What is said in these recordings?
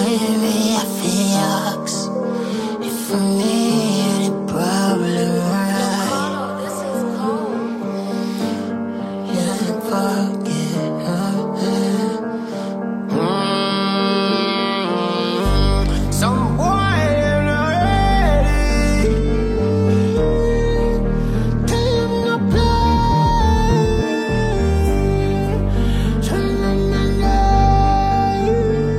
Maybe I feel ask if I'm me the problem, right? Yeah, forget. Some boy ain't ready. Tell him to play. Turn on the light.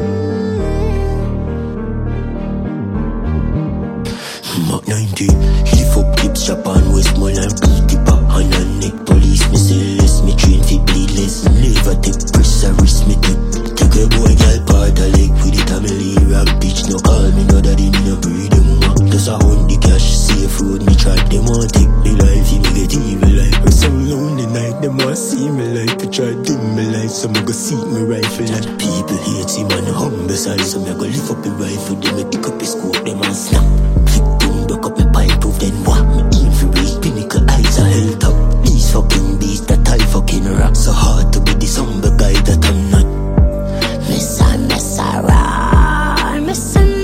Mark 90, lift up clips, Japan, Westmoreland, P-Tipper, hand and neck, police, me say less, me train fi bleed less, never take press a risk, me take a boy, girl, part a leg with it, I'm a lyric bitch, no call me, no daddy, me no breed them up, just a hunt the cash, safe road, me try, them want take me life, me get evil like, we're so lonely night, them want see me like, to try dim me life, so me go seek me rifle, and people hate see man humble side, so me go lift up the rifle, them me pick up the scope, them and snap. Broke up my pipe proof, then what? Me aim for reach pinnacle, eyes are held up. These fucking beasts that I fucking rock. So hard to be the humble guy that I'm not. Mess around.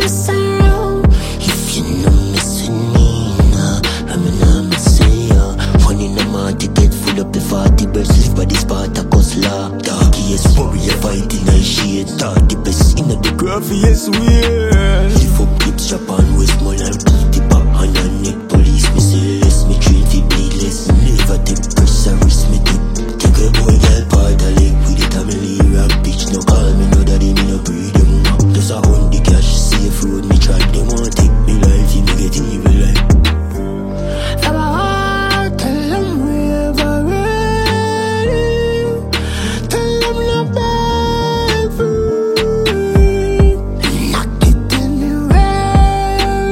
If you no mess with me, nah, I'm not mess with ya. One in a month to get full up the 40 birds, live by the Spartacus law. Darkiest warrior fighting I shade. Start the best in the graphiest way. Lift up clips, Japan, Westmoreland, P-Tipper, hand and neck, police, me say less, me train fi bleed less, never take press a risk, me take a boy, girl, part a leg with it, I'm a lyric bitch, no call me, no daddy, me no breed them up, just a hunt the cash, safe road, me try, them want take me life, me get evil like. From my heart, tell them we're ever ready. Tell them not beg for it. Knock it in the rain.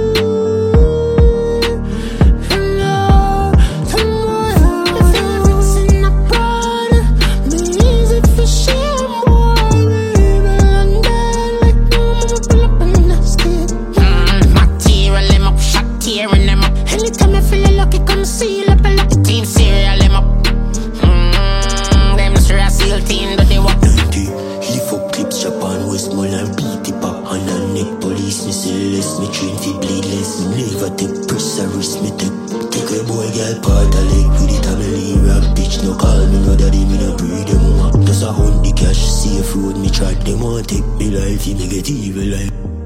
Hello, tomorrow. If it's in a Prada, me easy for shit, boy. Baby, and then like no mama pull up in the skin. Material them up, shot tearing them up. Anytime I feel lucky, come seal up a lock. Team serial them up. Them straight seal team that they walk. 90, lift up clips, Japan, Westmoreland, P-Tipper, hand and neck, police, me say less, me train fi bleed less, never take press a risk, me take a boy, girl, part a leg with it, I'm a lyric bitch, no call me, no daddy, me no breed them up, just a hunt the cash, safe road, me try, them want take me life, me get evil like.